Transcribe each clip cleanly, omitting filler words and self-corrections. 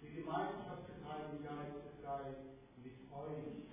Die Gemeinschaft des Heiligen Geistes sei mit euch.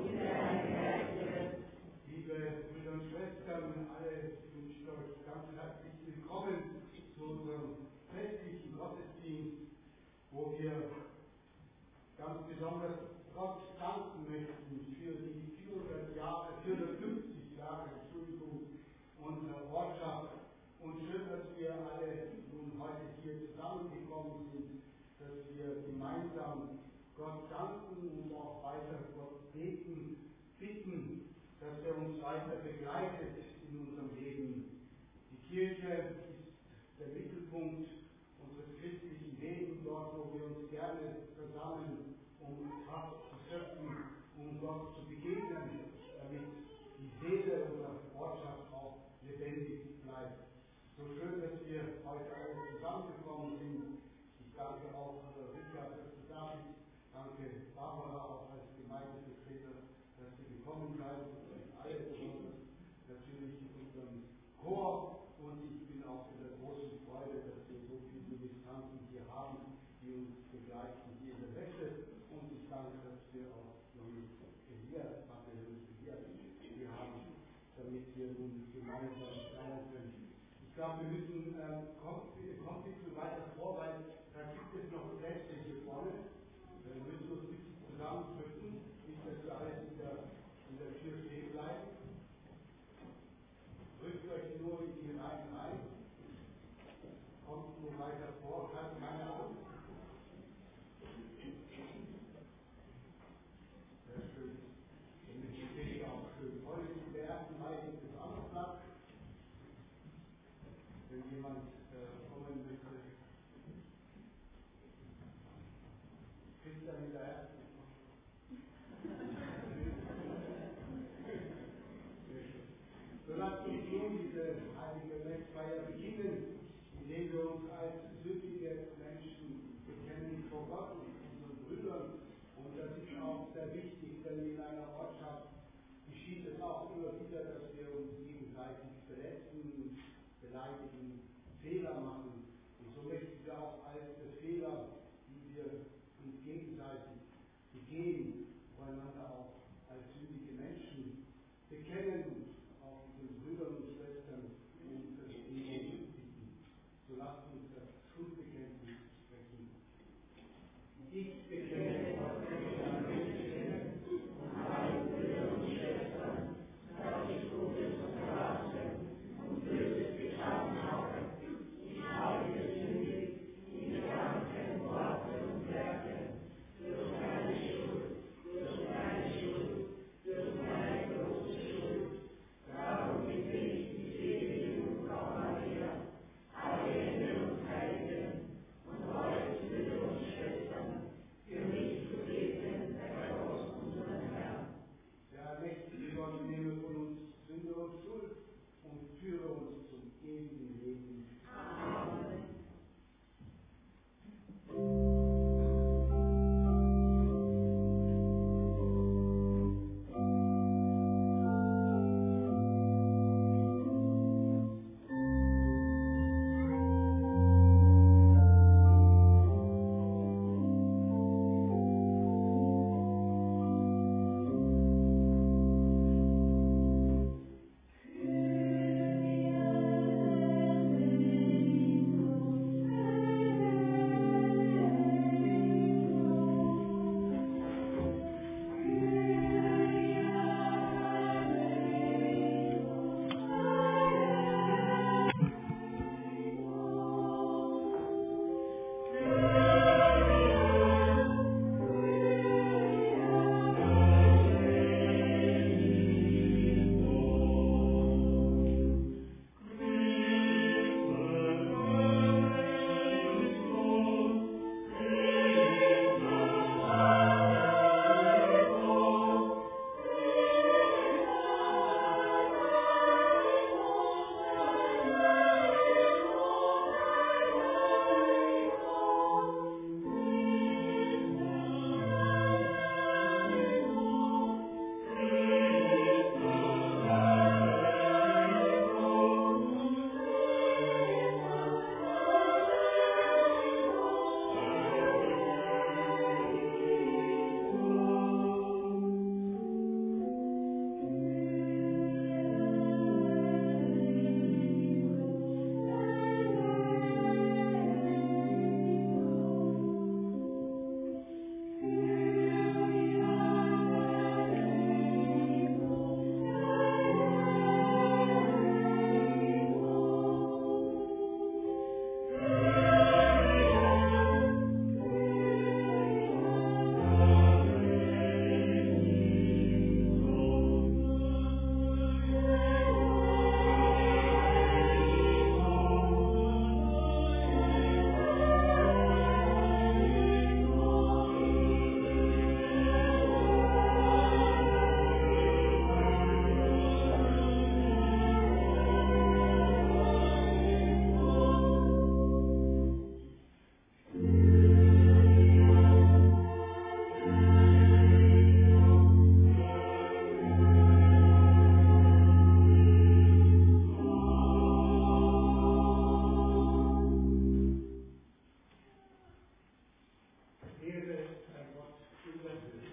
Liebe Brüder und Schwestern, alle wünsche ich euch ganz herzlich willkommen zu unserem festlichen Gottesdienst, wo wir ganz besonders Gott danken möchten für die 450 Jahre, unserer Ortschaft. Und schön, dass wir alle nun heute hier zusammengekommen sind, dass wir gemeinsam Gott danken und auch weiter Gott bitten, dass er uns weiter begleitet in unserem Leben. Die Kirche ist der Mittelpunkt unseres christlichen Lebens, dort, wo wir uns gerne versammeln, um Kraft zu schöpfen, um Gott zu begegnen, damit die Seele unserer Ortschaft auch lebendig bleibt. So schön, dass wir heute alle zusammengekommen sind. Ich danke auch Richard, David, danke Barbara auch als Gemeindevertreter, dass ihr gekommen seid, und alle besonders natürlich unseren Chor. Und ich bin auch in der großen Freude, dass wir so viele Ministranten hier haben, die uns begleiten hier in der Messe. Und ich danke, dass wir auch Johannes Elia hier haben, damit wir nun gemeinsam feiern können. Ich glaube, wir müssen, kommt bitte weiter vor, weil da gibt es noch Plätze hier vorne. Wir müssen uns ein bisschen zusammendrücken, nicht, dass wir alles in der Tür stehen bleiben. Drückt euch nur in die Reihen rein. Kommt nur weiter vor, hat keine Angst. Sehr schön. Und ich stehe auch schön voll. In der ersten Reihe gibt es auch noch Platz. Wenn jemand kommen möchte, Christian in der ersten. So lasst uns nun diese heilige Messfeier beginnen, indem wir uns als sündige Menschen bekennen vor Gott und unseren Brüdern. Und das ist auch sehr wichtig, denn in einer Ortschaft geschieht es auch immer wieder, dass wir uns gegenseitig verletzen, beleidigen, Fehler machen. Und so möchten wir auch alte Fehler, die wir uns gegenseitig begehen, voreinander auch als sündige Menschen bekennen und auch unseren Brüdern und Schwestern um Vergebung bitten. So lasst uns das Schuldbekenntnis sprechen. Ich bekenne Gott mit meinen Stimmen und meinen Brüdern und Schwestern, dass ich Gutes verlassen und Böses getan habe. Ich habe gesündigt in Gedanken, Worten und Werken, durch meine Schuld, durch meine große Schuld. Darum bitte ich die selige Jungfrau Maria, alle Engel und Heiligen und euch, Brüder und Schwestern, für mich in der Höhe.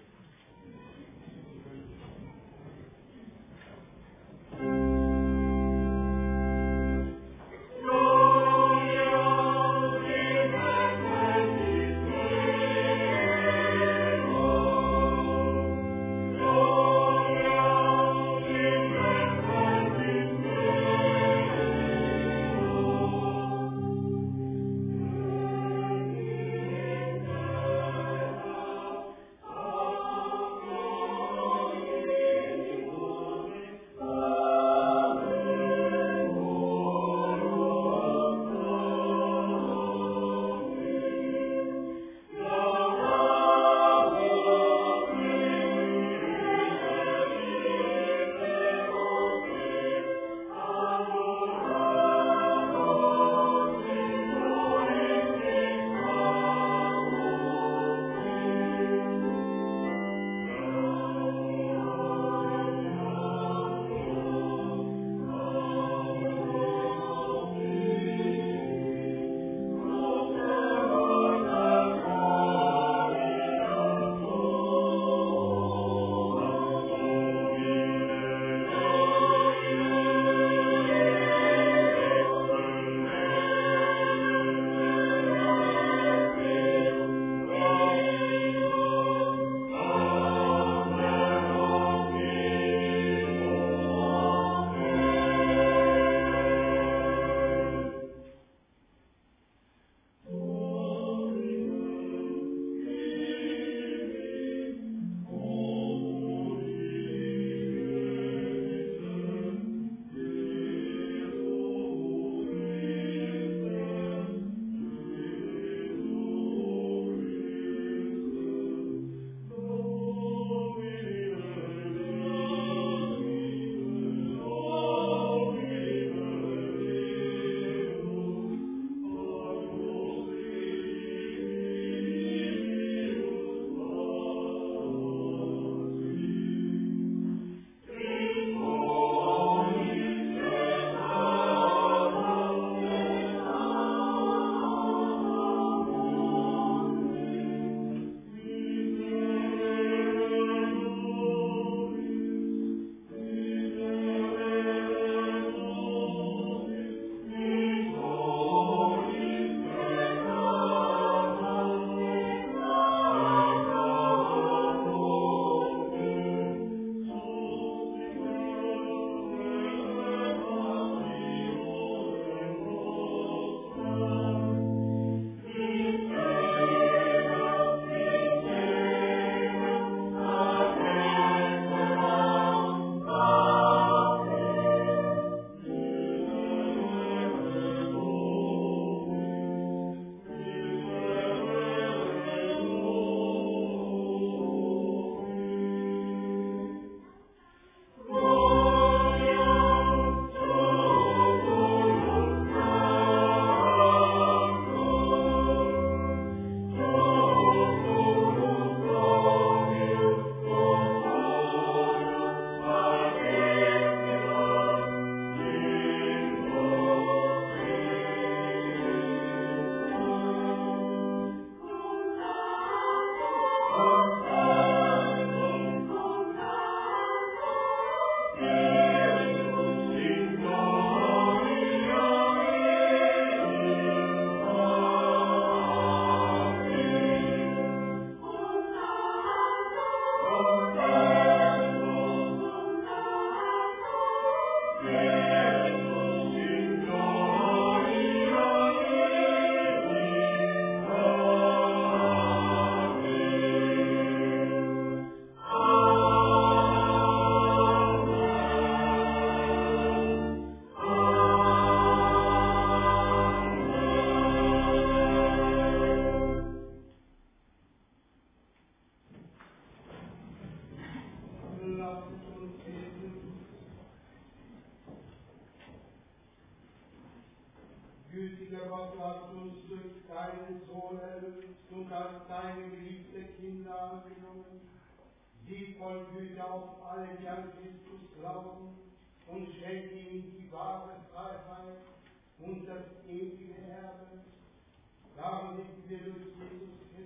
Gütiger Gott, du hast uns durch deinen Sohn erlöst und hast deine geliebte Kinder angenommen. Sieh voll Güte auf alle, die an Christus glauben, und schenke ihnen die wahre Freiheit und das ewige Erbe. Darum bitten wir durch Jesus Christus, deinen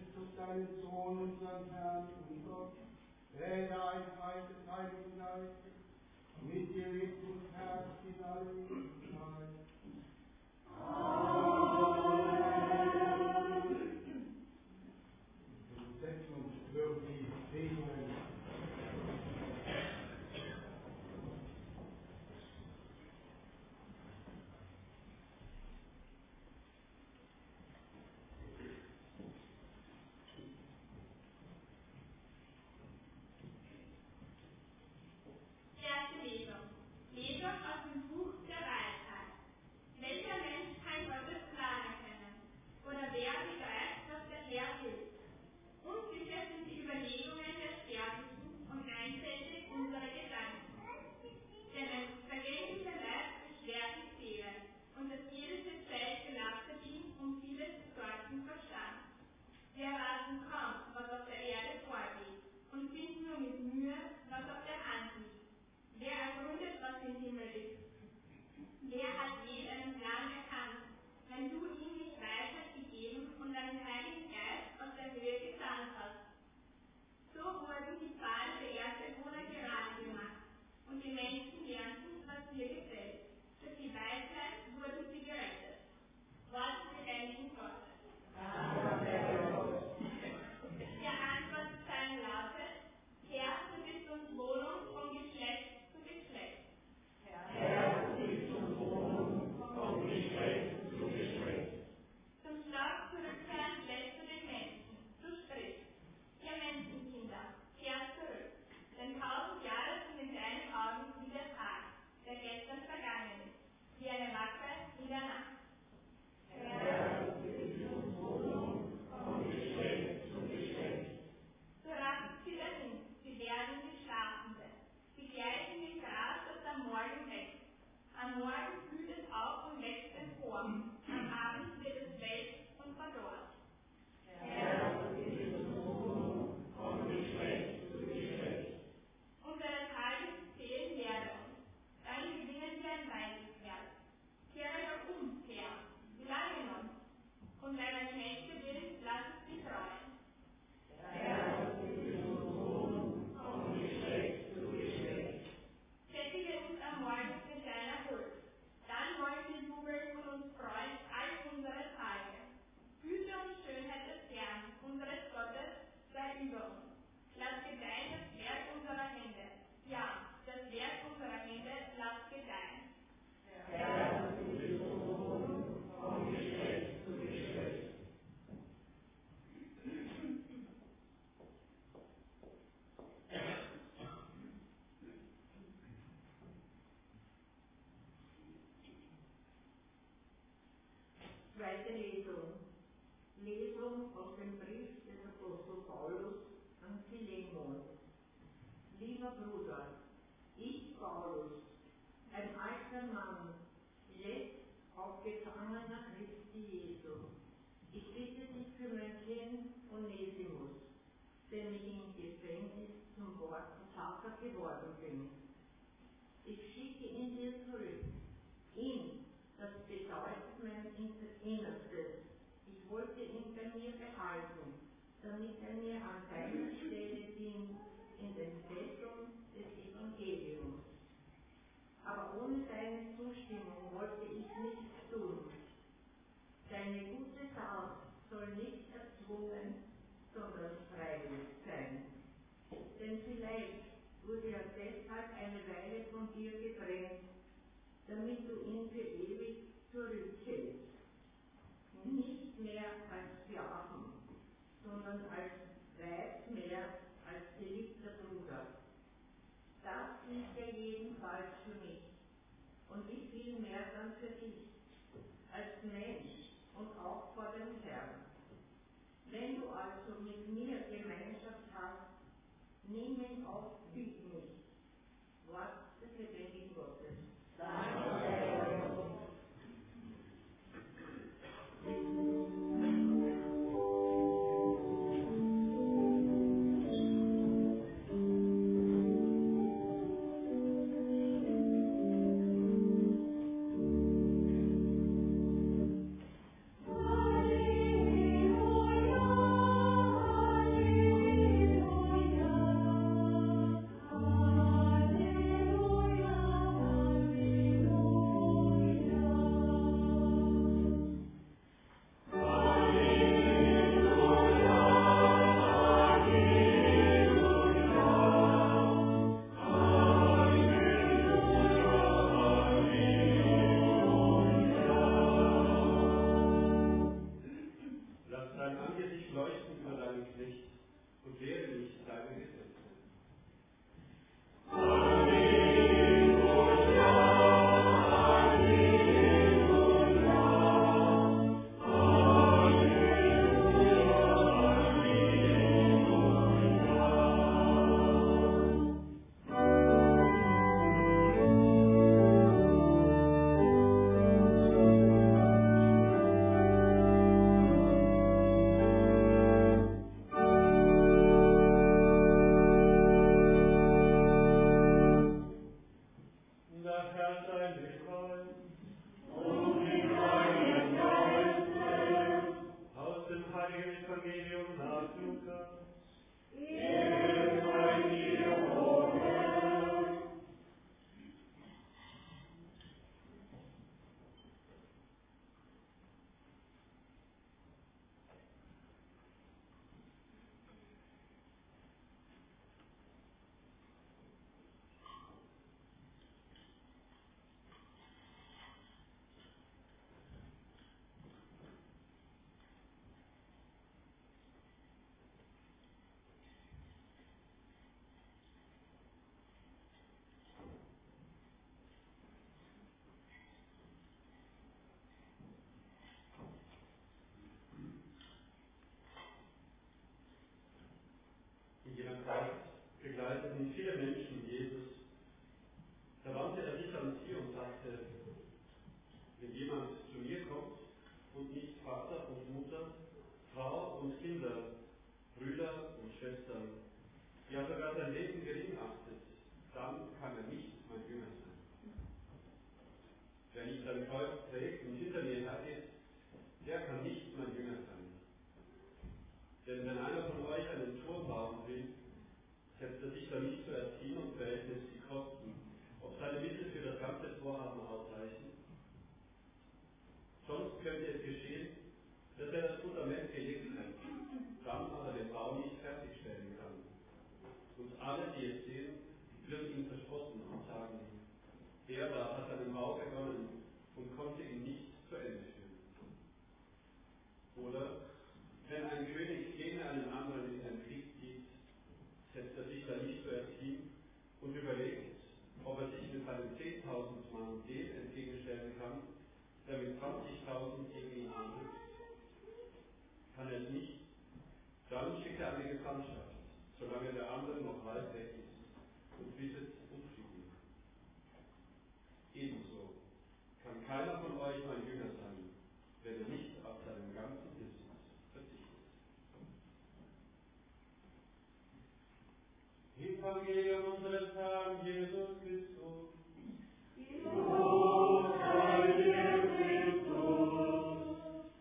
deinen Sohn, unseren Herrn und Gott, der in der Einheit des Heiligen Geistes mit dir lebt und herrscht in alle Ewigkeit. Amen. Wir setzen uns für die Segnungen. Zweite Lesung. Lesung aus dem Brief des Apostels Paulus an Philemon. Lieber Bruder, ich, Paulus, ein alter Mann, jetzt auch Gefangener Christi Jesu. Ich bitte dich für mein Kind Onesimus, dem ich im Gefängnis zum Wort Vater geworden bin. Ich schicke ihn dir zurück. Ihn, das bedeutet mein Innerstes. Ich wollte ihn bei mir behalten, damit er mir an deiner Stelle dient in den Fesseln des Evangeliums. Aber ohne deine Zustimmung wollte ich nichts tun. Deine gute Tat soll nicht erzwungen, sondern freiwillig sein. Denn vielleicht wurde er deshalb eine Weile von dir gedrängt, damit du ihn für ewig zurückhältst. Nicht mehr als Sklaven, sondern als weit mehr als geliebter Bruder. Das gilt ja jedenfalls für mich und wie viel mehr dann für dich, als Mensch und auch vor dem Herrn. Wenn du also mit mir Gemeinschaft hast, nimm ihn auf wie mich. Wort des lebendigen Gottes. Danke. und lehre mich deine Gesetze. In jener Zeit begleiteten viele Menschen Jesus. Da wandte er sich an sie und sagte: Wenn jemand zu mir kommt und nicht Vater und Mutter, Frau und Kinder, Brüder und Schwestern, ja sogar sein Leben gering achtet, dann kann er nicht mein Jünger sein. Wer nicht sein Kreuz trägt und hinter mir hergeht, der kann nicht mein Jünger sein. Denn wenn einer von euch einen Turm bauen will, setzt er sich da nicht zuerst hin und berechnet die Kosten, ob seine Mittel für das ganze Vorhaben ausreichen. Sonst könnte es geschehen, dass er das Fundament gelegt hat, dann aber den Bau nicht fertigstellen kann. Und alle, die es sehen, würden ihn verspotten und sagen: Der da hat einen Bau begonnen und konnte ihn nicht zu Ende führen. Oder wenn ein König gegen einen anderen in den Krieg zieht, setzt er sich da nicht zuerst hin und überlegt, ob er sich mit seinen 10.000 Mann dem entgegenstellen kann, der mit 20.000 gegen ihn handelt. Kann er es nicht, dann schickt er eine Gesandtschaft, solange der andere noch weit weg ist, und bittet um Frieden. Ebenso kann keiner von euch mein Jünger sein, wenn er nicht auf seinen ganzen Besitz verzichtet. Evangelium unseres Herrn Jesus Christus. Lob sei dir, Christus.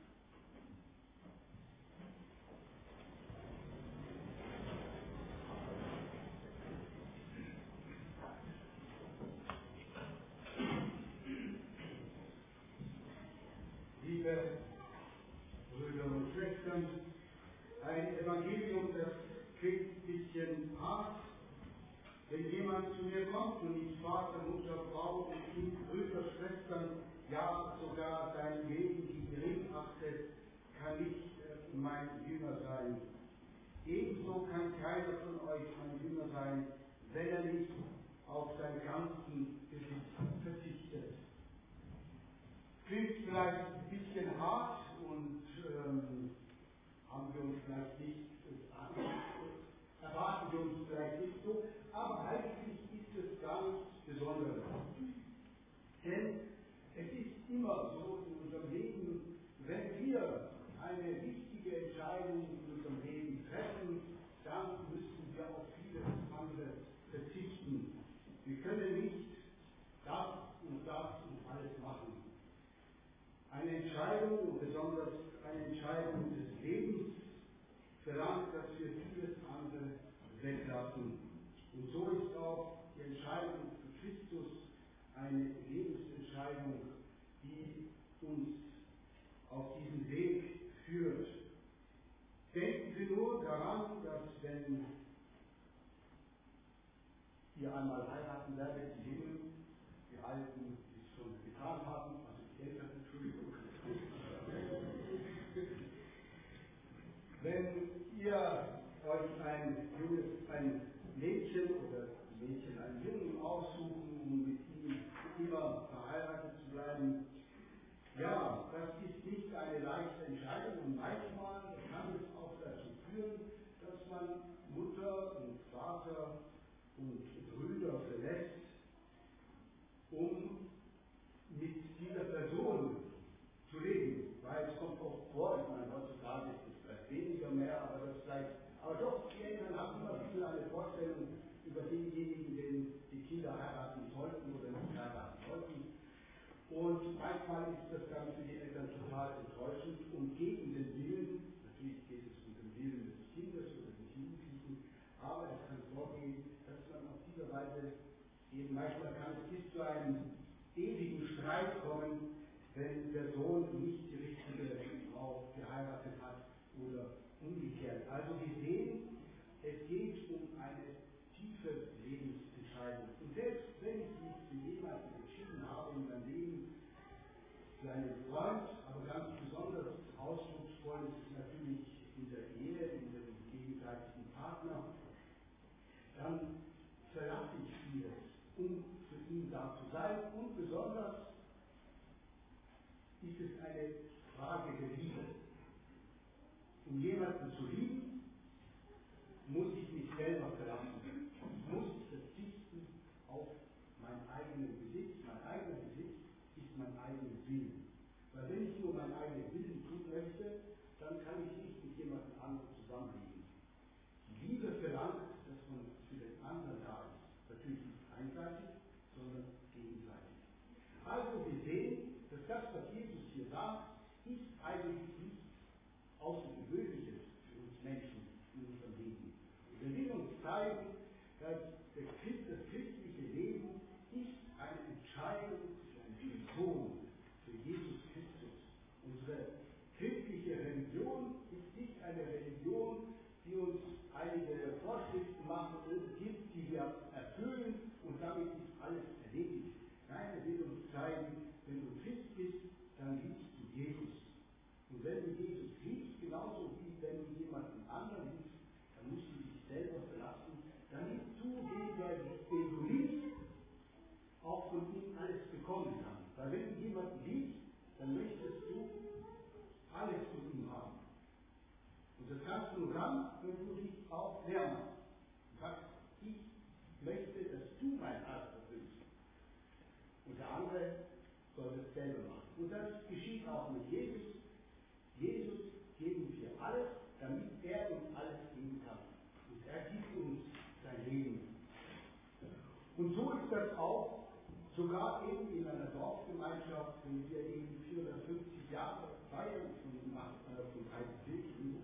Liebe Brüder und Schwestern, ein Evangelium, das klingt ein bisschen hart. Wenn jemand zu mir kommt und nicht Vater, Mutter, Frau und Kind, Brüder, Schwestern, ja sogar sein Leben gering achtet, kann nicht mein Jünger sein. Ebenso kann keiner von euch mein Jünger sein, wenn er nicht auf seinen ganzen Besitz verzichtet. Klingt vielleicht ein bisschen hart und haben wir uns vielleicht nicht, erwarten wir uns vielleicht nicht so, aber eigentlich ist es ganz besonders. Denn es ist immer so in unserem Leben, wenn wir eine wichtige Entscheidung in unserem Leben treffen, dann müssen wir auf vieles andere verzichten. Wir können nicht das und alles machen. Eine Entscheidung, und besonders eine Entscheidung des Lebens, verlangt, dass wir vieles andere weglassen. Und so ist auch die Entscheidung für Christus eine Lebensentscheidung, die uns auf diesen Weg führt. Denken Sie nur daran, dass wenn ihr einmal heiraten werdet, die Jungen, die Alten, die es schon getan haben, also die Eltern, Entschuldigung, wenn ihr euch ein Mädchen oder Mädchen einen Jungen aussuchen, um mit ihm immer verheiratet zu bleiben. Ja, das ist nicht eine leichte Entscheidung und manchmal kann es auch dazu führen, dass man Mutter und Vater und Brüder verlässt, um mit dieser Person zu leben. Weil es kommt oft vor, ich meine, heutzutage ist es vielleicht weniger mehr, aber doch, die Eltern haben immer ein bisschen eine Vorstellung über denjenigen, den die Kinder heiraten sollten oder nicht heiraten sollten. Und manchmal ist das dann für die Eltern total enttäuschend und gegen den Willen, natürlich geht es um den Willen des Kindes oder des Jugendlichen, aber es kann vorgehen, dass man auf diese Weise eben manchmal kann es bis zu einem ewigen Streit kommen, wenn der Sohn nicht die richtige Frau geheiratet hat oder umgekehrt. Also wir sehen, es geht um eine tiefe Lebensentscheidung. Und selbst wenn ich mich für jemanden entschieden habe in meinem Leben, für einen Freund, aber ganz besonders ausdrucksvoll ist es natürlich in der Ehe, in dem gegenseitigen Partner, dann verlasse ich vieles, um für ihn da zu sein. Und besonders ist es eine Frage der Liebe. Um jemanden zu lieben, muss ich mich selber verlassen. Ich muss verzichten auf meinen eigenen Besitz. Mein eigener Besitz ist mein eigener Willen. Weil wenn ich nur meinen eigenen Willen tun möchte, dann kann ich nicht mit jemandem anderen zusammenleben. Die Liebe verlangt, dass man für den anderen da ist. Natürlich nicht einseitig, sondern gegenseitig. Also wir sehen, dass das, was Jesus hier sagt, ist eigentlich nichts Außergewöhnliches für uns Menschen in unserem Leben. Und er will uns zeigen, dass das christliche Leben ist eine Entscheidung für eine Person, für Jesus Christus. Unsere christliche Religion ist nicht eine Religion, die uns einige Vorschriften gibt, die wir erfüllen und damit ist alles erledigt. Nein, er will uns zeigen, wenn du Christ bist, dann liebst du Jesus. Und wenn du Jesus liebst, genauso wie wenn du jemanden anderen liebst, dann musst du dich selber verlassen, damit du den du liebst, auch von ihm alles bekommen kannst. Weil wenn du jemanden liebst, dann möchtest du alles von ihm haben. Und das kannst du nur dann, wenn du dich auch lernst. Du sagst, ich möchte, dass du mein Herz erfüllst. Und der andere soll das selber machen. Und das geschieht auch mit Jesus. Jesus geben wir alles, damit er uns alles geben kann. Und er gibt uns sein Leben. Und so ist das auch, sogar eben in einer Dorfgemeinschaft, wenn wir eben 450 Jahre feiern von Heiligkirchen,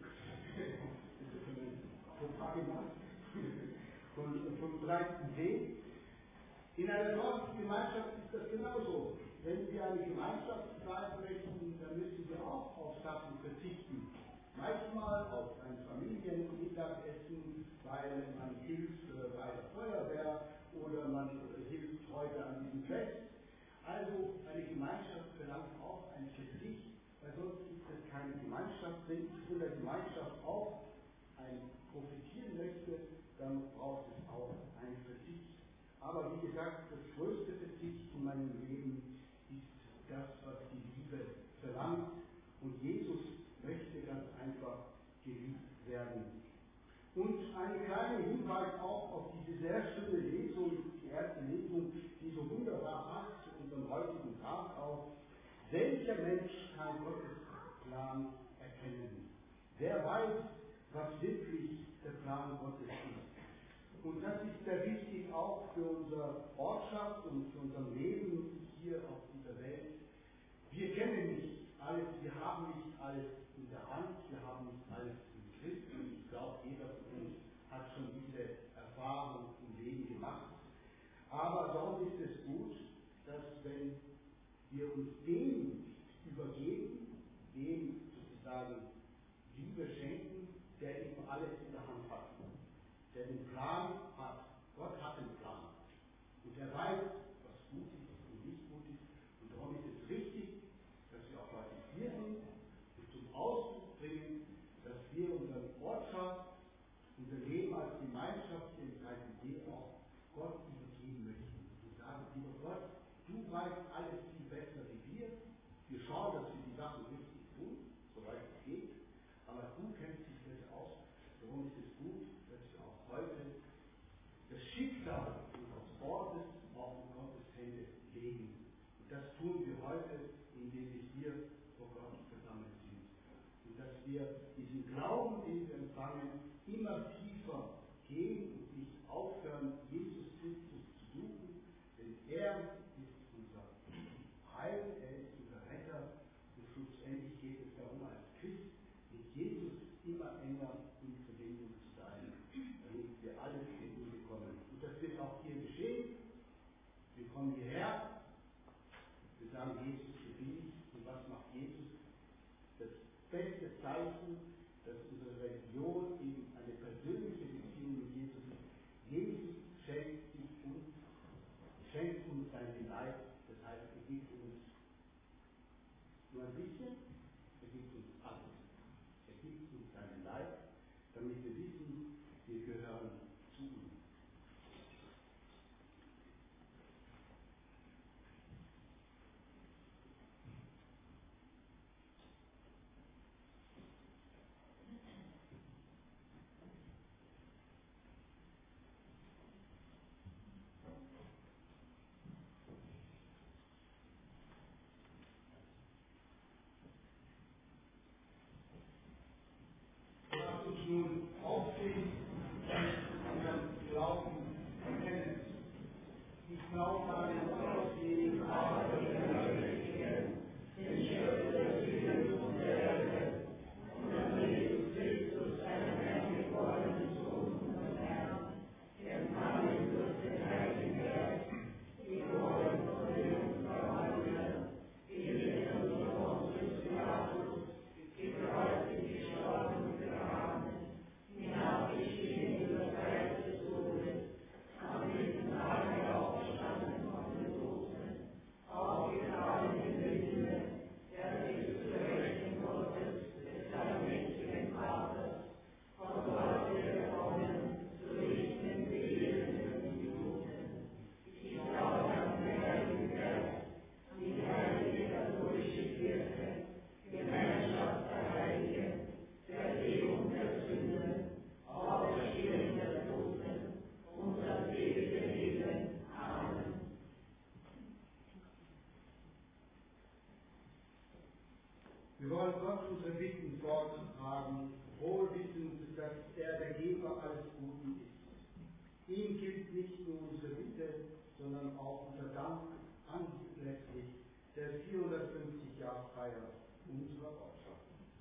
vom 13. See. In einer Dorfgemeinschaft ist das genauso. Wenn wir eine Gemeinschaft bleiben möchten, dann müssen wir auch auf Sachen verzichten. Manchmal auf ein Familienmittagessen, weil man hilft bei der Feuerwehr oder man hilft heute an diesem Fest. Also eine Gemeinschaft verlangt auch einen Verzicht, weil sonst ist es keine Gemeinschaft. Wenn ich von der Gemeinschaft auch profitieren möchte, dann braucht es auch einen Verzicht. Aber wie gesagt, das größte Verzicht in meinem Leben ist das, was die Liebe verlangt. Und Jesus möchte ganz einfach geliebt werden. Und ein kleiner Hinweis auch auf diese sehr schöne Lesung, die erste Lesung, die so wunderbar passt zu unserem heutigen Tag auch. Welcher Mensch kann Gottes Plan erkennen? Wer weiß, was wirklich der Plan Gottes ist? Und das ist sehr wichtig auch für unsere Ortschaft und für unser Leben hier auf dieser Welt. Wir kennen nicht alles, wir haben nicht alles in der Hand, wir haben nicht alles im Griff. Und ich glaube, jeder von uns hat schon diese Erfahrung im Leben gemacht. Aber darum ist es gut, dass wenn wir uns dem übergeben, dem sozusagen Liebe schenken, der eben alles in der Hand hat. Der den Plan hat. Gott hat den Plan. Und er weiß, was gut ist und nicht gut ist. Und darum ist es richtig, dass wir auch heute hier sind und zum Ausdruck bringen, dass wir unsere Ortschaft unser Leben als Gemeinschaft entscheiden, wir auch Gott übergeben möchten. Wir sagen, lieber Gott, du weißt alles viel besser wie wir. Wir schauen, dass wir die Sachen richtig tun, soweit es geht. Aber du kennst dich besser aus. Darum ist es gut, dass wir auch heute das Schicksal unseres Ortes auch in Gottes Hände legen. Und das tun wir heute, indem wir hier vor Gott versammelt sind. Und dass wir diesen Glauben, den wir empfangen, immer tiefer gehen und nicht aufhören, Jesus Christus zu suchen, denn er ist unser Heil, er ist unser Retter. Und schlussendlich geht es darum, als Christ mit Jesus immer enger in Verbindung zu sein, damit wir alle zu ihm bekommen. Und das wird auch hier geschehen. Wir kommen hierher, wir sagen, Jesus bin ich. Und was macht Jesus? Das beste Zeichen, dass unsere Religion eben eine persönliche Beziehung mit Jesus ist. Jesus schenkt uns seinen Leib, das heißt, er gibt uns nur ein bisschen, er gibt uns alles. Er gibt uns seinen Leib, damit wir wissen, wir gehören zu ihm. Lasst uns nun aufstehen und unseren Glauben bekennen. Ich glaube an den Gott, den Vater der Göttlichen, den Schöpfer des Himmels und der Erde, und an Jesus Christus, seinen eingeborenen Sohn und Herrn, empfangen durch den Heiligen Geist, geboren von dem Verwandten, gelitten unter Pontius Pilatus, gekreuzigt, gestorben und begraben, hinabgestiegen in das Reich des Todes, am dritten Tage auferstanden von den Toten, aufgefahren in den Himmel, er ist zu Rechten Gottes, des allmächtigen Vaters, von dort wird er kommen, zu richten den Elenden und die Toten. Ich glaube an den Heiligen Geist, an die heilige katholische Kirche, Gemeinschaft der Heiligen, Vergebung der Sünden, Auferstehung der Toten und das ewige Leben. Amen. Wir wollen Gott unsere Bitten vortragen, wohl wissend, dass er der Geber alles Guten ist. Ihm gilt nicht nur unsere Bitte, sondern auch unser Dank anlässlich der 450-Jahr-Feier unserer Ortschaft.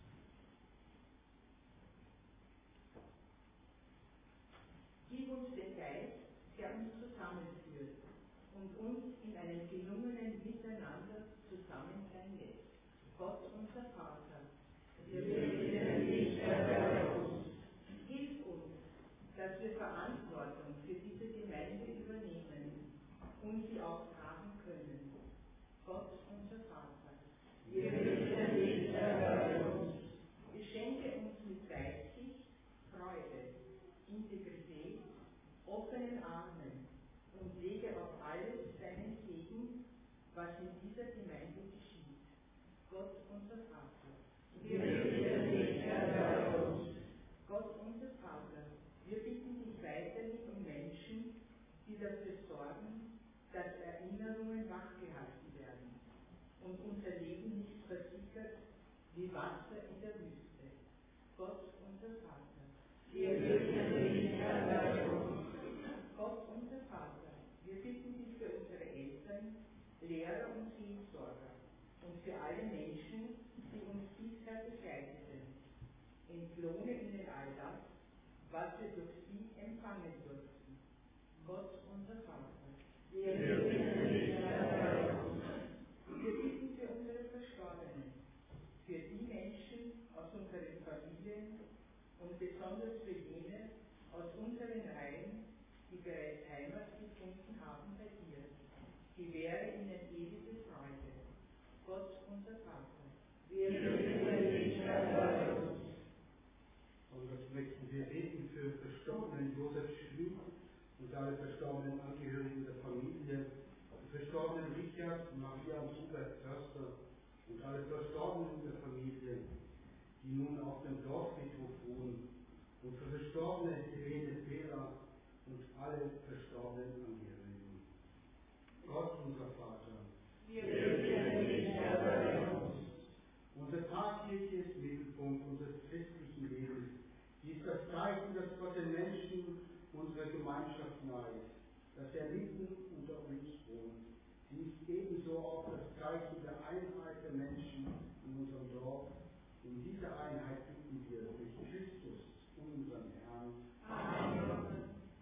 Gib uns den Geist, der uns zusammenführt und uns in einem gelungenen Miteinander zusammen sein lässt. Gott, unser Vater, wir bitten dich, erhöre uns. Hilf uns, dass wir Verantwortung für diese Gemeinde übernehmen und sie auch tragen können. Gott, unser Vater, wir bitten dich, erhöre uns. Beschenke uns mit Weitsicht, Freude, Integrität, offenen Armen und lege auf alles deinen Segen, was in dieser Gemeinde geschieht. Gott, unser Vater, wir bitten dich, erhöre uns. Gott, unser Vater, wir bitten dich weiterhin um Menschen, die dafür sorgen, dass Erinnerungen wachgehalten werden und unser Leben nicht versickert wie Wasser in der Wüste. Gott, unser Vater, wir bitten dich, erhöre uns. Gott, unser Vater, wir bitten dich für unsere Eltern, Lehrer und Seelsorger und für alle Menschen, die uns bisher begleiteten. Entlohne ihnen all das, was wir durch sie empfangen durften. Gott, unser Vater, wir bitten dich, erhöre uns. Wir bitten für unsere Verstorbenen, für die Menschen aus unseren Familien und besonders für jene aus unseren Reihen, die bereits Heimat gefunden haben bei dir. Gewähre ihnen ewige Freude. Gott, unser Vater, wir bitten dich, erhöre uns. Und das möchten wir beten für Josef Schmidt und alle verstorbenen Angehörigen der Familie, die verstorbenen Richard, Maria und Hubert Förster und alle Verstorbenen der Familie, die nun auf dem Dorffriedhof wohnen, und für verstorbene Helene Fehler und alle verstorbenen Angehörigen. Gott, unser Vater, wir bitten dich, erhöre uns. unser Tagkirche ist Mittelpunkt unseres christlichen Lebens. Sie ist das Zeichen, dass Gott den Menschen unserer Gemeinschaft nahe ist, dass er mitten unter uns wohnt. Sie ist ebenso auch das Zeichen der Einheit der Menschen in unserem Dorf. Um diese Einheit bitten wir durch Christus, unseren Herrn. Amen.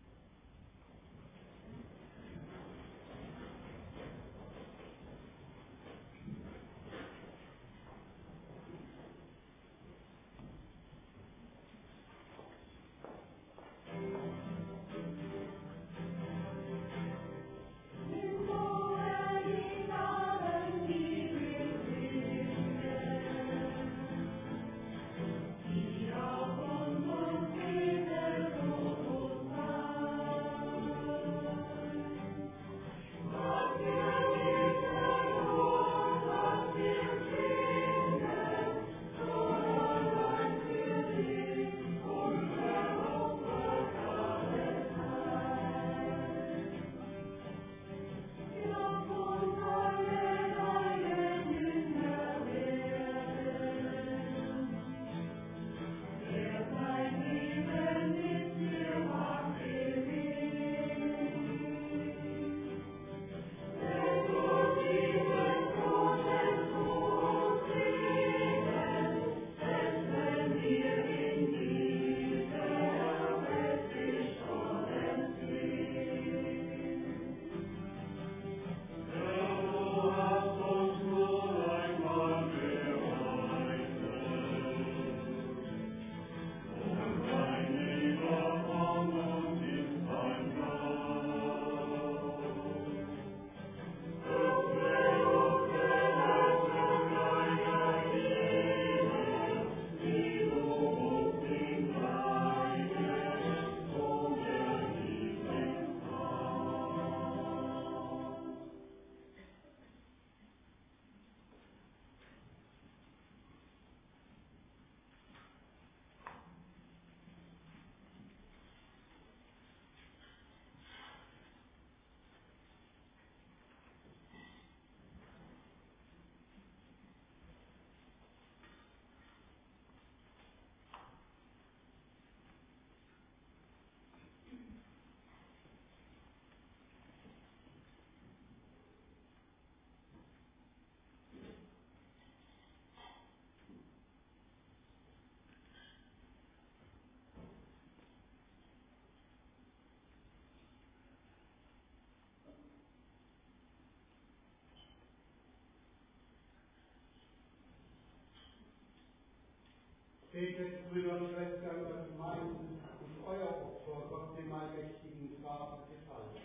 Betet, Brüder und Schwestern, dass mein und euer Opfer Gott dem allmächtigen Vater gefallen.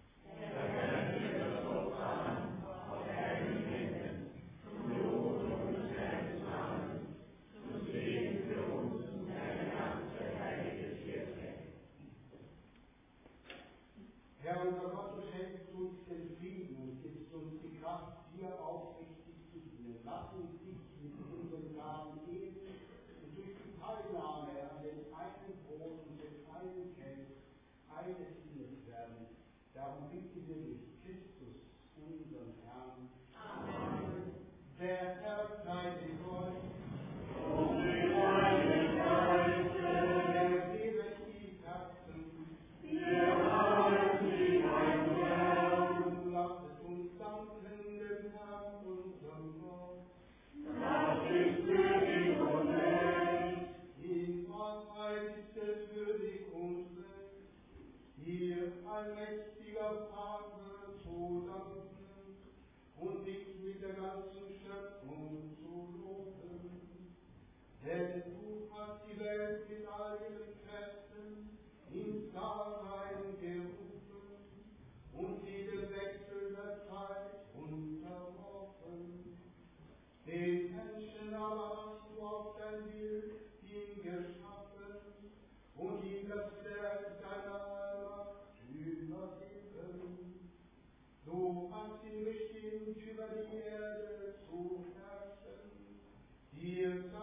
Herr, unser Gott, du schenkst uns den Frieden und gibst uns die Kraft, dir aufrichtig zu dienen. Lass uns dich mit unseren Gaben ehren und durch die Teilnahme an den einen Brot und den einen Kelch eines Sinnes werden. Darum bitten wir durch Christus, unseren Herrn. Amen. Der Herr sei mit euch. Und mit deinem Geiste. Erhebe die Herzen. Lasset uns danken dem Herrn, unserem Gott. Das ist würdig und recht. In Wahrheit ist es würdig und recht, dir, allmächtiger Vater, zu danken und dich mit der ganzen Schöpfung zu loben. Denn du hast die Welt mit all ihren Kräften ins Dasein gerufen und sie dem Wechsel der Zeit unterworfen. Den Menschen aber hast du auf dein Bild hingeschaffen und ihm das Werk deiner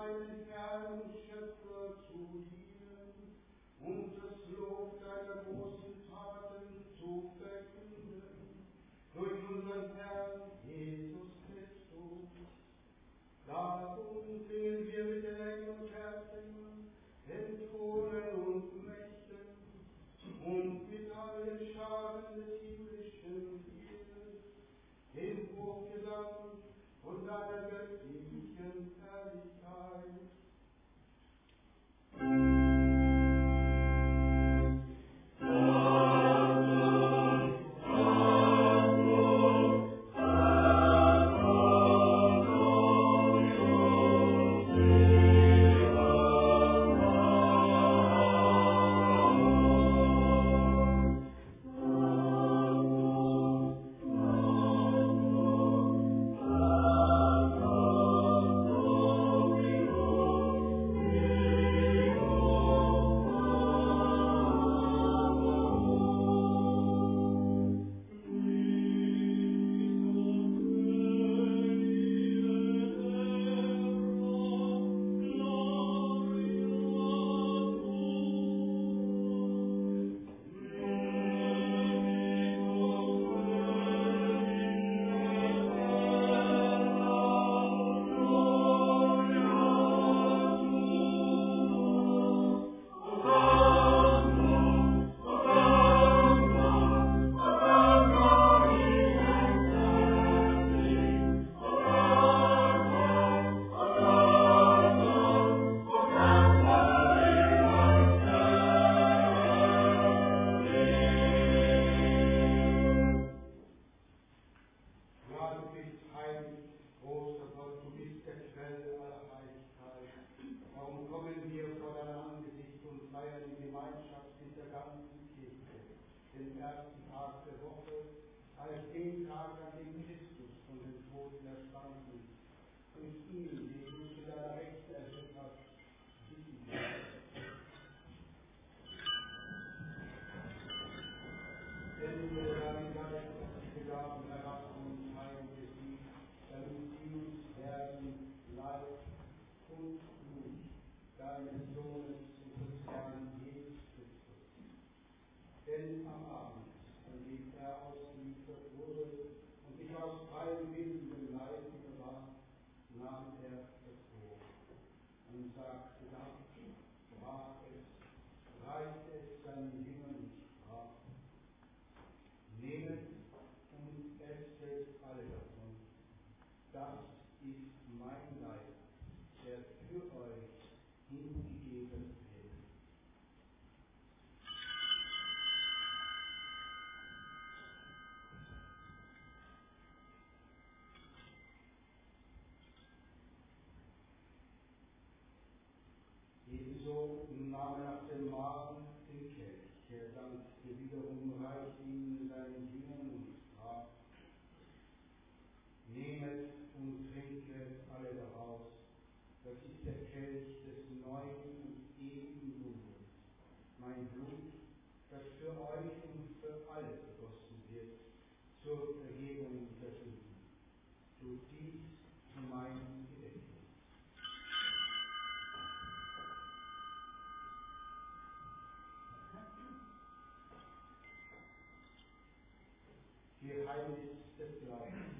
deinen Herrn und Schöpfer zu dienen und das Lob deiner großen Taten zu verkünden. Durch unseren Herrn Jesus Christus. Darum singen wir mit den Engeln und Herzsingern, den Thronen und Mächten und mit allen Scharen des himmlischen Heeres den Hochgesang und deiner göttlichen Herrlichkeit. Ebenso nahm er nach dem Mahl den Kelch. Er dankte wiederum, reichte ihn seinen Jüngern und sprach: Nehmet und trinket alle daraus. Das ist der Kelch des neuen und ewigen Bundes, mein Blut, das für euch und für alle vergossen wird, zur Vergebung der Sünden. Tut dies zu meinem Gedächtnis. Geheimnis des Glaubens.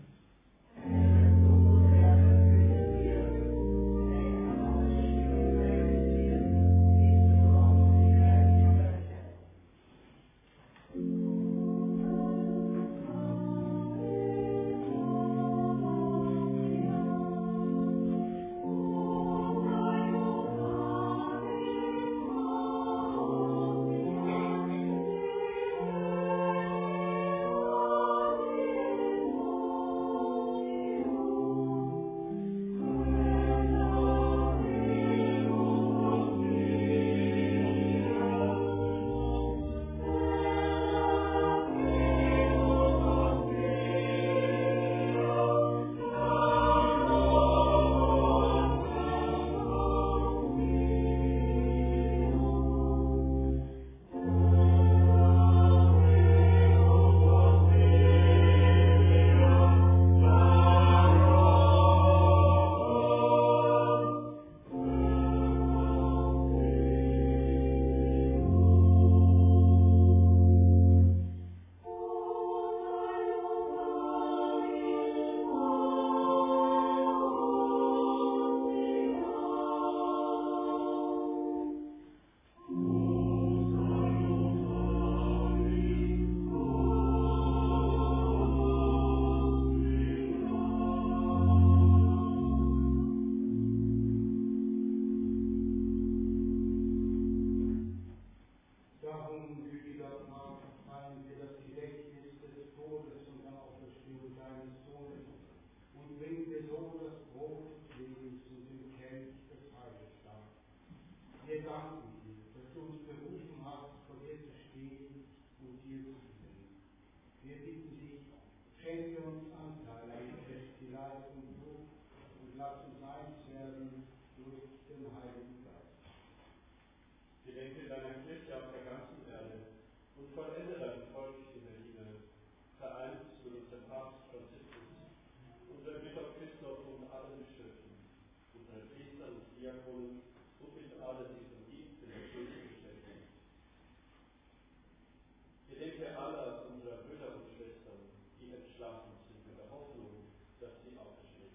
darum, gütiger Vater, feiern wir das Gedächtnis des Todes und der Auferstehung deines Sohnes und bringen dir so das Brot des Lebens und den Kelch des Heiles dar. Wir danken dir, dass du uns berufen hast, vor dir zu stehen und dir zu dienen. Wir bitten dich, schenke uns Anteil an Christi Leib und Blut und lass uns eins werden durch den Heiligen Geist. Gedenke deiner Kirche auf der ganzen Erde und vollende dein Volk in der Liebe, vereint mit unserem Papst Franziskus, unserem Bischof Christoph und allen Bischöfen, unseren Priestern und Diakonen und mit allen, die zum Dienst in der Kirche gestellt sind. Gedenke aller unserer Brüder und Schwestern, die entschlafen sind, mit der Hoffnung, dass sie auferstehen.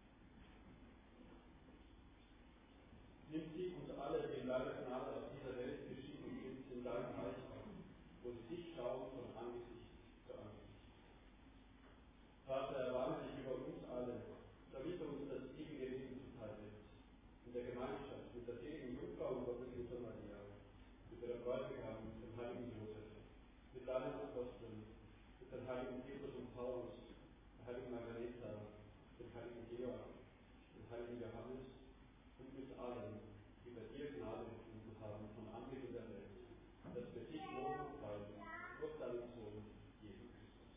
Nimm sie und alle, die in deiner Gnade auf dieser Welt geschieden sind, in dein Reich auf, wo sie dich schauen von Angesicht zu Angesicht. Vater, erbarme dich über uns alle, damit uns das ewige Leben zuteil wird. In der Gemeinschaft mit der seligen Jungfrau und Gottesmutter Maria, mit der Bräutigam, dem heiligen Josef, mit deinen Aposteln, mit den heiligen Petrus und Paulus, der heiligen Margareta, dem heiligen Georg, dem heiligen Johannes und mit allen, die bei dir Gnade gefunden haben von Anbeginn der Welt, dass wir dich loben und preisen durch deinen Sohn, Jesus Christus.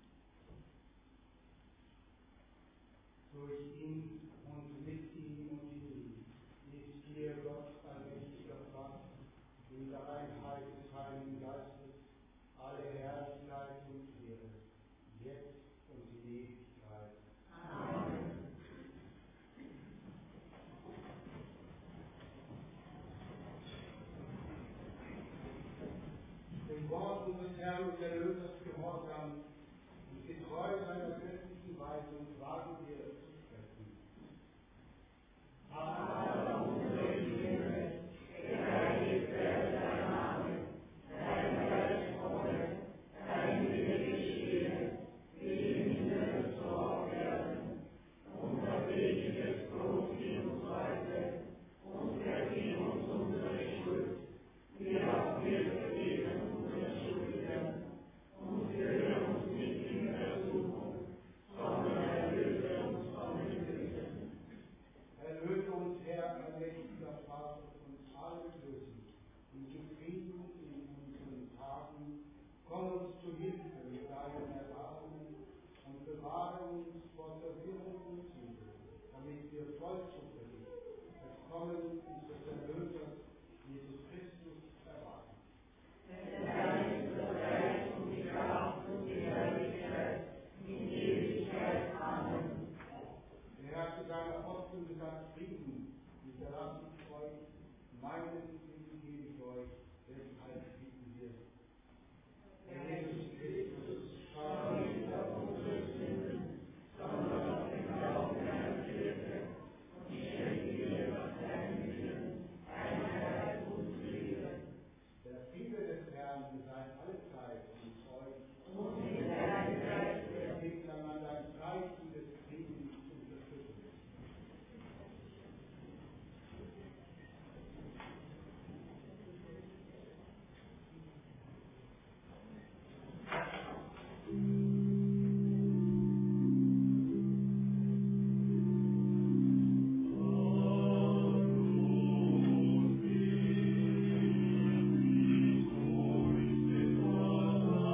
Durch ihn und mit ihm und in ihm ist dir, Gott, allmächtiger Vater, in der Einheit des Heiligen Geistes, alle Herrlichkeit und Ehre, jetzt und in Ewigkeit. Amen. Dem Wort unseres Herrn und Erlösers gehorsam und getreu seiner göttlichen Weisung wagen wir zu sprechen. Vater unser im Himmel, geheiligt werde dein Name, dein Reich komme, dein Wille geschehe, wie im Himmel so auf Erden. Unser tägliches Brot gib uns heute und vergib uns unsere Schuld, wie auch wir vergeben unseren Schuldigern, und führe uns nicht in Versuchung, sondern erlöse uns von dem Bösen. Erlöse uns, Herr, allmächtiger Vater, von allem Bösen und gib Frieden in unseren Tagen. Komm uns zu Hilfe mit deinen Erbarmungen und bewahre uns vor Verwirrung und Übel, damit wir voll Zuversicht das Kommen unseres Erlösers, Jesus Christus, erwarten. Dein ist das Reich und die Kraft und die Herrlichkeit in Ewigkeit. Amen. Der Herr zu seinen Aposteln gesagt, Frieden hinterlasse ich euch, meinen Frieden gebe ich euch, deshalb bitten wir. Jesus Christus, schau nicht auf unsere Sünden, sondern auf den Glauben deiner Kirche und schenke dir nach deinem Willen Einheit und Friede. Der Friede des Herrn sei alle Zeit mit euch und mit deinem Geiste. Gebt einander ein Zeichen des Friedens und des Schutzes. Amen.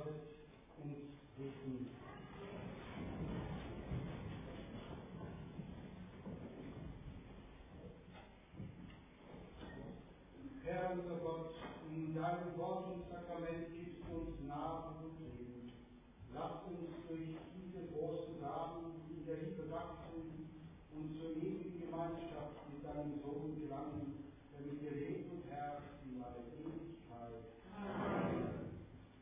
Lasset uns beten. Herr unser Gott, in deinem Wort und Sakrament gibst du uns Nahrung und Leben. Lass uns durch diese großen Gaben in der Liebe wachsen und zur ewigen Gemeinschaft mit deinem Sohn gelangen, der mit dir lebt und herrscht in alle Ewigkeit. Amen.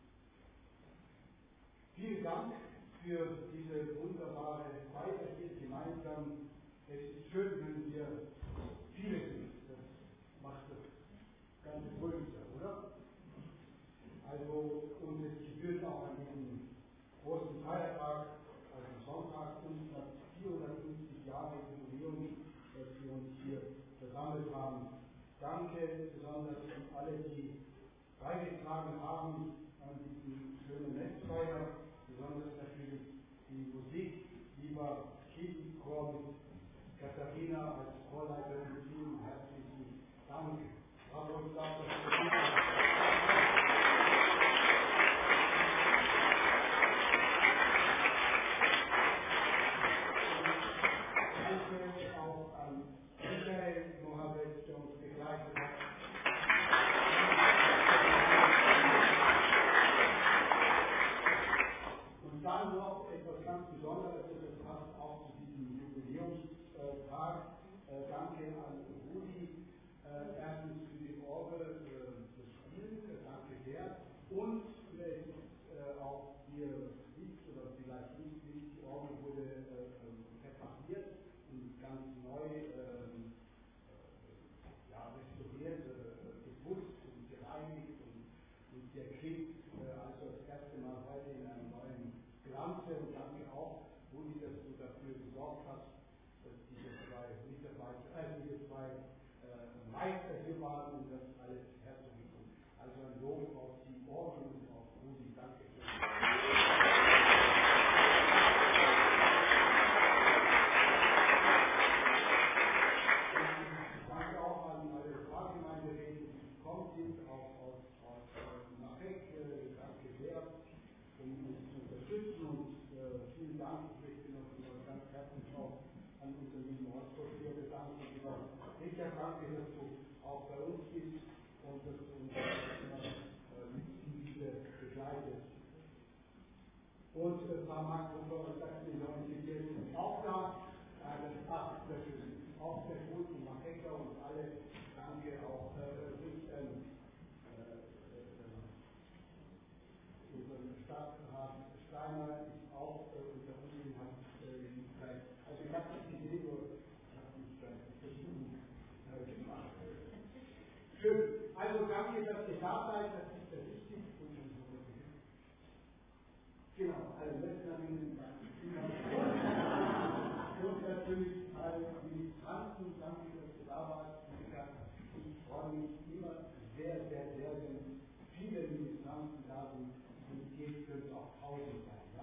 Vielen Dank für diese wunderbare Feier hier gemeinsam. Es ist schön, wenn wir viele sind. Das macht das Ganze größer, oder? Also, und es gebührt auch an diesem großen Feiertag, also Sonntag, uns nach 450 Jahre Jubiläum, dass wir uns hier versammelt haben. Danke besonders an alle, die beigetragen haben an diesem schönen Netzfeier, besonders natürlich die Musik, lieber Kirchenchor mit Katharina als Chorleiterin. Vielen herzlichen Dank. Haben uns dafür Danke auch an Michael Mohammed, der uns begleitet hat. Und dann noch etwas ganz Besonderes, das passt auch zu diesem Jubiläumstag. Danke an Rudi, erstens für die Orgel, das Spiel, danke sehr. Und auch ihr wisst oder vielleicht nicht wisst, die Orgel wurde repariert und ganz neu restauriert, geputzt und gereinigt und der klingt also das erste Mal heute in einem neuen Glanze. Und danke auch, Rudi, dass du dafür gesorgt hast, dass diese zwei Meister hier waren und das alles herzurichten. Also ein Lob auf die Orgel und auf Rudi. Danke schön. Danke auch an alle Pfarrgemeinderäte, die gekommen sind, auch aus Marek. Danke sehr, um uns zu unterstützen und vielen Dank. Ich möchte noch ganz herzlich auch an unseren lieben Ortsvorsteher bedanken. Richard, danke, dass du auch bei uns bist und dass du uns immer mit Liebe begleitest. Und ein paar Marktgruppen, was sagt ihr, sind auch da. Das ist auch sehr gut und Markecker und alle. Danke auch unseren Stadtrat Steiner ist auch unter uns. Also ich habe das gesehen, nur ich habe mich gemacht. Schön. Also danke, dass ihr da seid, das ist sehr wichtig. Genau, also letzten und natürlich alle Ministranten, danke, dass ihr da wart. Ich freue mich immer sehr, sehr, sehr, wenn viele Ministranten da sind. Und es geht, können es auch 1000 sein. Ja?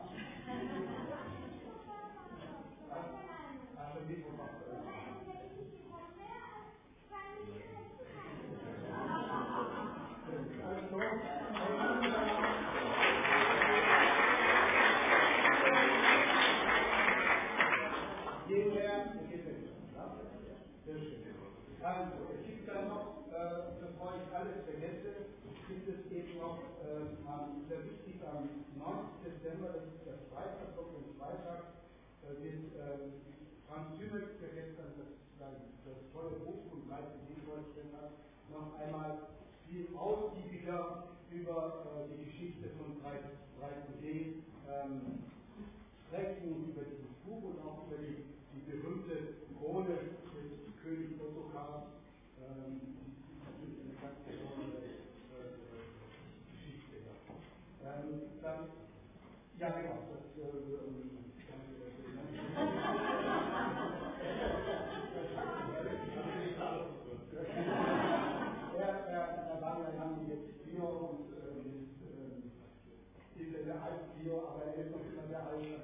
Also nicht so was. Also, es gibt dann noch, bevor ich alles vergesse, gibt es eben noch, sehr wichtig, am 9. Dezember, das ist der Freitag, kommenden Freitag, wird Franz Zümek, der gestern das tolle Buch und 13 vorgestellt hat, noch einmal viel ausgiebiger über die Geschichte von 13D sprechen, über dieses Buch und auch über die berühmte Krone des König Ottokars, eine ganz besondere Geschichte. Dann, ja genau, das er war ja lange jetzt Prior und ist der Altprior, aber er ist noch immer der Alte.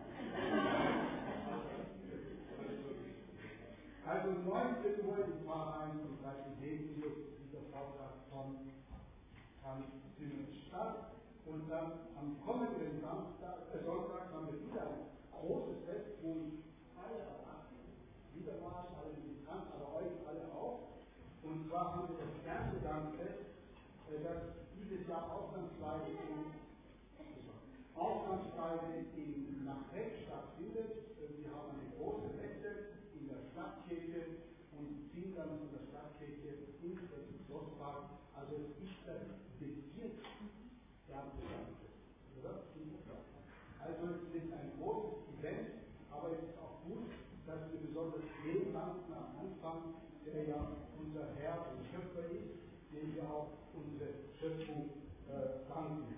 Also 19 Uhr im Pfarrheim und 13 dieser Vortrag von Franz Zümek statt. Und dann am kommenden Sonntag haben wir wieder ein großes Fest, wo alle erwarten, wieder mal, alle Militanten, aber euch alle auch. Und zwar haben wir das Erntedankfest, das dieses Jahr ausnahmsweise in Nachrecht stattfindet. Wir haben eine große Messe in der Stadtkirche und ziehen dann von der Stadtkirche ins Schlosspark. Also es ist das Bezirk Erntedankfest, oder? Also es ist ein großes Event, aber es ist auch gut, dass wir besonders dem danken am Anfang, der ja unser Herr und Schöpfer ist, dem wir auch unsere Schöpfung danken.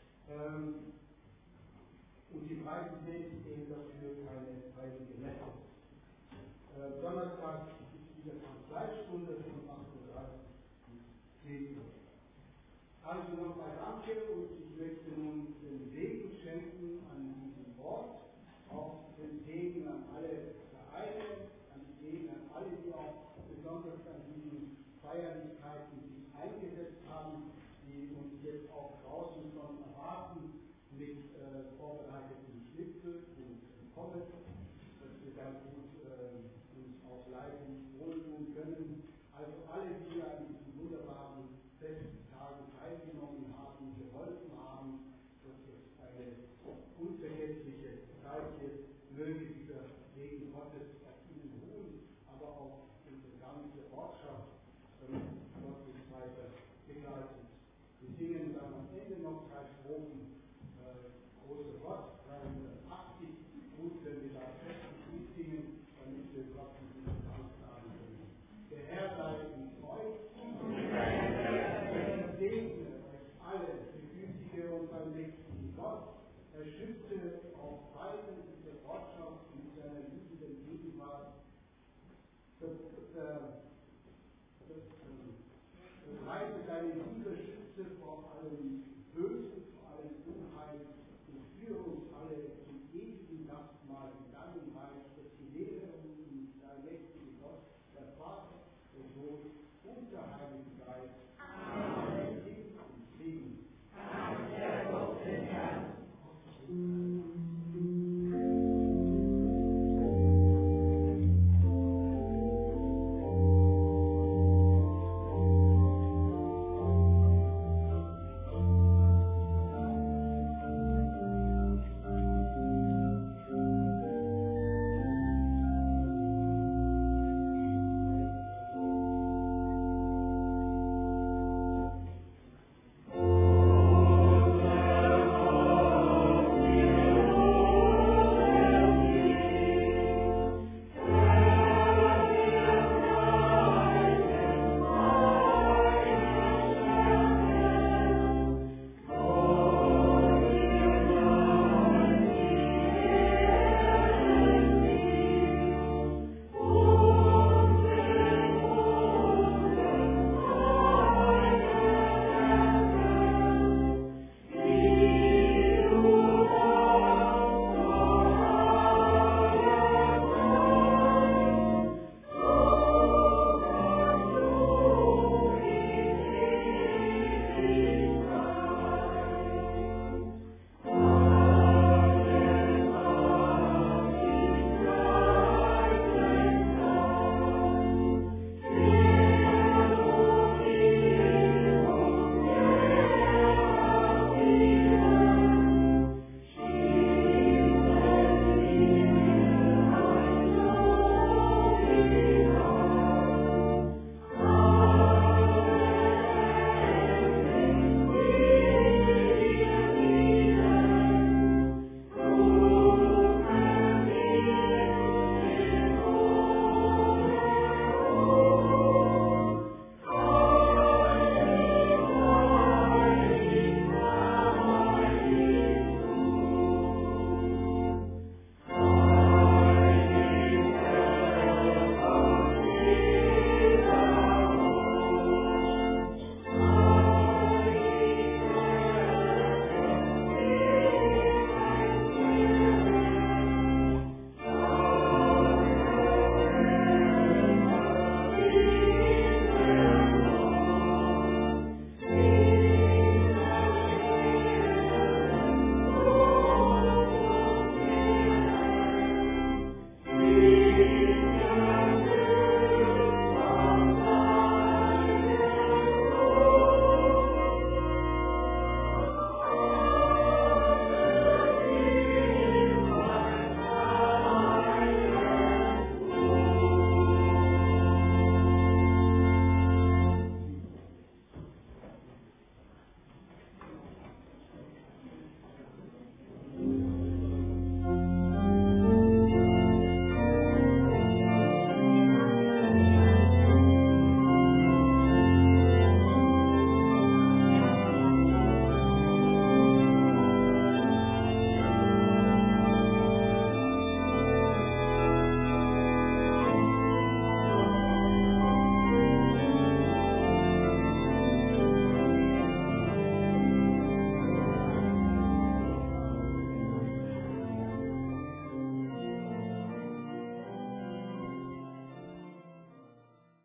Und die Preise sehen eben dafür keine heilige Messe. Donnerstag ist wieder Kanzleistunde von 8:30 bis 10 Uhr. Also nochmal danke und ich möchte nun den Segen schenken an diesem Ort, auch den Segen an alle Vereine, an den Segen an alle, die auch besonders an diesen Feierlichkeiten sich eingesetzt haben, die uns jetzt auch draußen schon erwarten mit vorbereiteten Schnitzel und Pommes, dass wir dann gut uns auch leiblich wohltun können. Also alle, die an diesen wunderbaren Festtagen teilgenommen haben, geholfen haben, dass es eine unvergessliche Zeit wird, möge dieser Segen Gottes auf ihnen ruhen, aber auch unsere ganze Ortschaft Gottes weiter begleitet. Wir singen dann am Ende noch 3 Strophen Große Gott, 380, gut, wenn wir da festlich mitsingen, damit wir Gott diesen Dank sagen können. Der Herr sei mit euch, er segne euch alle, begütige und allmächtige Gott, er schütze auf Weisen dieser Ortschaft mit seiner liebenden Gegenwart, reiße seine Liebe, schütze vor allem Bösen, vor allem Unheil und führe uns alle zum ewigen Gastmahl in deinem Reich, das die Lehre und der mächtige Gott, der Vater, der Sohn und der Heilige Geist